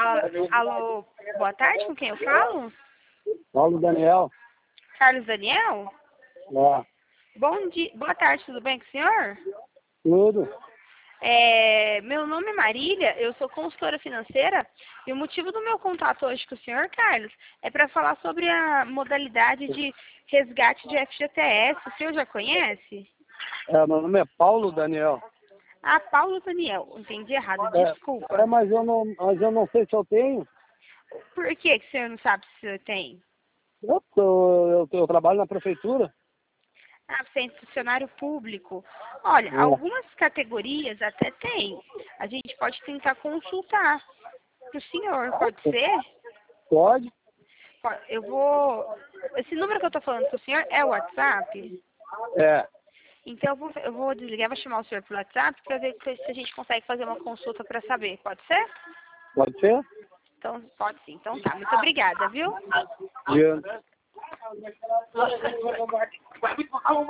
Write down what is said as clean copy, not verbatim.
Alô, boa tarde, com quem eu falo? Paulo Daniel. Carlos Daniel? É, Bom dia, boa tarde, tudo bem com o senhor? tudo. Meu nome é Marília, eu sou consultora financeira e o motivo do meu contato hoje com o senhor, Carlos, é para falar sobre a modalidade de resgate de FGTS. O senhor já conhece? Meu nome é Paulo Daniel. Ah, Paulo Daniel, entendi errado, desculpa. Mas eu não sei se eu tenho. Por que que o senhor não sabe se o senhor tem? Eu trabalho na prefeitura. Ah, você é funcionário público. Olha, É. algumas categorias até tem. A gente pode tentar consultar para o senhor, pode ser? Pode? Eu vou... Esse número que eu estou falando com o senhor é o WhatsApp? É. Então eu vou desligar, vou chamar o senhor pelo WhatsApp para ver se a gente consegue fazer uma consulta para saber. Pode ser? Pode ser? Então, pode sim. Então tá. Muito obrigada, viu? Diante.